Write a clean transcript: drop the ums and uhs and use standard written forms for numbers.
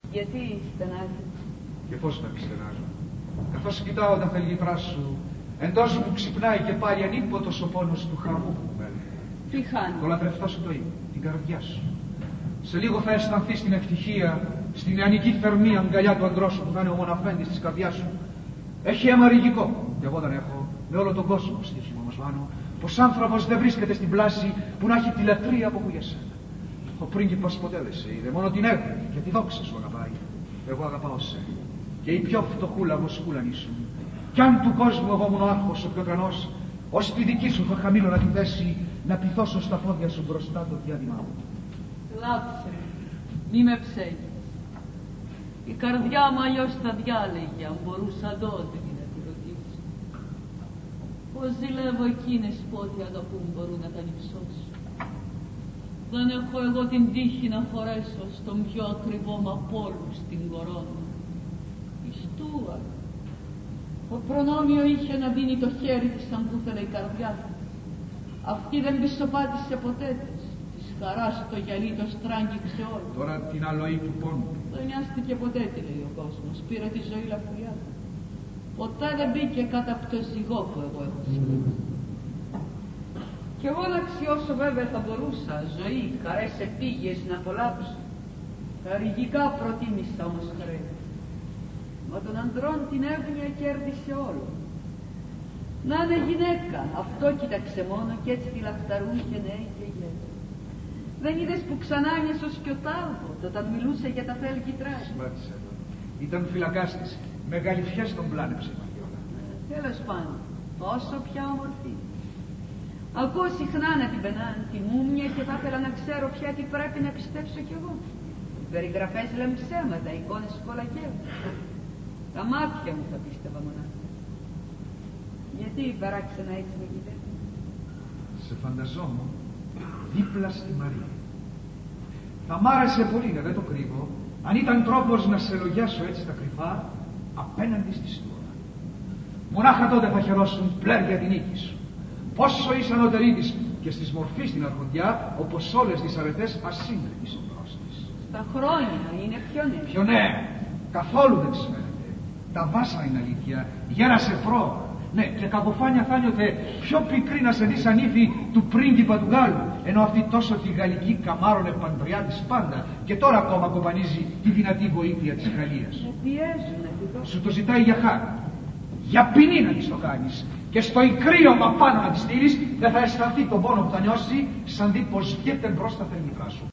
Γιατί στενάζει? Και πώς να μη στενάζω? Καθώς κοιτάω τα θελγητρά σου, εντός μου ξυπνάει και πάλι ανίποτος ο πόνος του χαρμού που μένει. Τι χάνει? Το λατρευτό σου το είπε, την καρδιά σου. Σε λίγο θα αισθανθείς την ευτυχία, στην νεανική θερμή αγκαλιά του αντρός σου που θα είναι ο μοναφέντης της καρδιάς σου. Έχει αίμα ρηγικό, και εγώ δεν έχω, με όλο τον κόσμο στοίχημα μας βάνω, πως άνθρωπος δεν βρίσκεται στην πλάση που να έχει τη λατρεία από που για σένα. Ο πρίγκιπας ποτέ δεν σε είδε, μόνο την έγνη και τη δόξα σου αγαπάει. Εγώ αγαπάω σένα. Και η πιο φτωχούλα βοσκούλα ήσουν. Κι αν του κόσμου εγώ ήμουν ο άρχος, ο πιο τρανός, ως τη δική σου θα χαμήλωνα τη θέση να πυθώσω στα πόδια σου μπροστά το διάδημά μου. Λάψε, μη με ψέγεις. Η καρδιά μου αλλιώς θα διάλεγε αν μπορούσα τότε να τη ρωτήσω. Πως ζηλεύω εκείνες που ό,τι αγαπούν μπορούν να τα νυψώσουν. Δεν έχω εγώ την τύχη να φορέσω στον πιο ακριβό μ' απ' όλους την κορώνα. Η Στούαρτ. Ο προνόμιο είχε να δίνει το χέρι της αν που ήθελε η καρδιά της. Αυτή δεν πισωπάτησε ποτέ της. Της χαράς το γυαλί το στράγγιξε όλο. Τώρα την αλοή του πόνου. Δεν νοιάστηκε ποτέ, τι λέει ο κόσμος. Πήρε τη ζωή λαφουλιά του. Ποτέ δεν μπήκε κάτω από το ζυγό που εγώ έχω σκεφτεί. Κι εγώ να αξιώσω βέβαια θα μπορούσα. Ζωή, χαρές, επίγειες να απολαύσω. Τα ρηγικά προτίμησα όμως χρέη. Μα των ανδρών την έγνοια κέρδισε όλο. Να είναι γυναίκα, αυτό κοίταξε μόνο κι έτσι τη λαχταρούν και νέοι και γέροι. Δεν είδες που ξανά έμοιασε ως και ο Τάλμποτ όταν μιλούσε για τα θέλγητρά. Σπάτησε εδώ. Ήταν φυλακάς της. Με γαλιφιές τον πλάνεψε η Μαριόλα. Τέλος πάντων, όσο πια ομορφή. Ακούω συχνά να την πενάνε τη μούμια και θα ήθελα να ξέρω πια τι πρέπει να πιστέψω κι εγώ. Οι περιγραφές λένε ψέματα, οι εικόνες κολακεύουν. Τα μάτια μου θα πίστευα μονάχα. Γιατί παράξενα έτσι με κοιτάζει? Σε φανταζόμουν δίπλα στη Μαρία. Θα μ' άρεσε πολύ, δεν το κρύβω, αν ήταν τρόπος να σε λογιάσω έτσι τα κρυφά απέναντι στη Στούαρτ. Μονάχα τότε θα χαιρόσουν πλέρια την νίκη σου. Πόσο είσαι ανώτερη της και στις μορφής στην αρχοντιά, όπως όλες τις αρετές ασύγκριτης ο μπρος της. Στα χρόνια είναι πιο νέα. Πιο νέα, καθόλου δεν σημαίνεται. Τα βάσα είναι αλήθεια, γέρασε προ. Ναι, και κακοφάνια θα νιώθε πιο πικρή να σε δει σαν ύφη του πρίγκιπα του Γάλλου, ενώ αυτή τόσο τη γαλλική καμάρωνε παντριά της πάντα και τώρα ακόμα κομπανίζει τη δυνατή βοήθεια της Γαλλίας. Με πιέζουν να τη δώσω. Σου το ζητάει για χάρη. Για ποινή να της το κάνεις. Και στο ικρίωμα πάνω να τη στείλεις, δεν θα αισθανθεί τον πόνο που θα νιώσει, σαν δει πως βγαίνει μπρος τα θελγητρά σου.